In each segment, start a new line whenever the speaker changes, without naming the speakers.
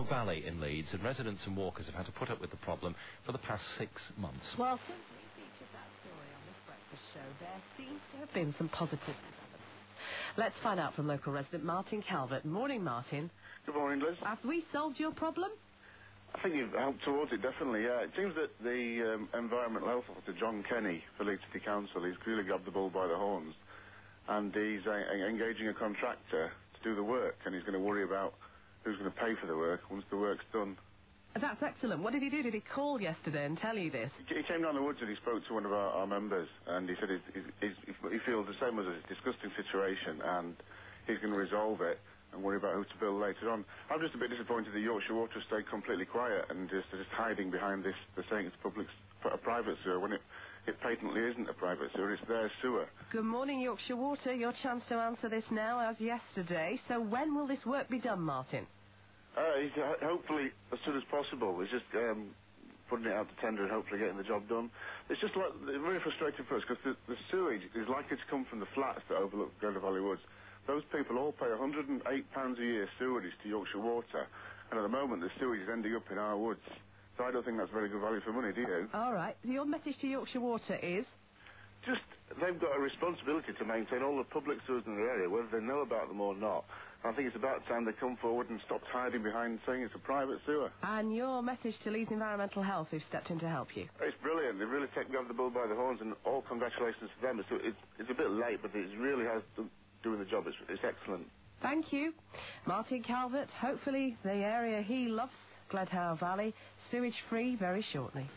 Valley in Leeds, and residents and walkers have had to put up with the problem for the past 6 months.
Well, since we featured that story on this breakfast show, there seems to have been some positive developments. Let's find out from local resident Martin Calvert. Morning, Martin.
Good morning, Liz.
Have we solved your problem?
I think you've helped towards it, definitely, yeah. It seems that the Environmental Health Officer, John Kenny, for Leeds City Council, he's clearly grabbed the bull by the horns, and he's engaging a contractor to do the work, and he's going to worry about who's going to pay for the work once the work's done.
That's excellent. What did he do? Did he call yesterday and tell you this?
He came down the woods and he spoke to one of our members, and he said he feels the same as us. It's a disgusting situation, and he's going to resolve it and worry about who to bill later on. I'm just a bit disappointed that Yorkshire Water stayed completely quiet and just hiding behind this. They're saying it's a private sewer when it patently isn't a private sewer, it's their sewer.
Good morning, Yorkshire Water. Your chance to answer this now as yesterday. So when will this work be done, Martin?
Hopefully as soon as possible. It's just putting it out to tender and hopefully getting the job done. It's just like very frustrating for us because the sewage is likely to come from the flats that overlook Glendower Valley Woods. Those people all pay £108 a year sewerage to Yorkshire Water, and at the moment the sewage is ending up in our woods. So I don't think that's very good value for money, do you?
All right. Your message to Yorkshire Water is?
Just, they've got a responsibility to maintain all the public sewers in their area, whether they know about them or not. I think it's about time they come forward and stop hiding behind saying it's a private sewer.
And your message to Leeds Environmental Health, who've stepped in to help you?
It's brilliant. They've really grabbed the bull by the horns, and all congratulations to them. It's a bit late, but it really has doing the job. It's excellent.
Thank you. Martin Calvert, hopefully the area he loves, Gledhow Valley, sewage-free very shortly.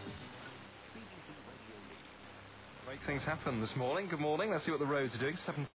Great things happen this morning. Good morning. Let's see what the roads are doing.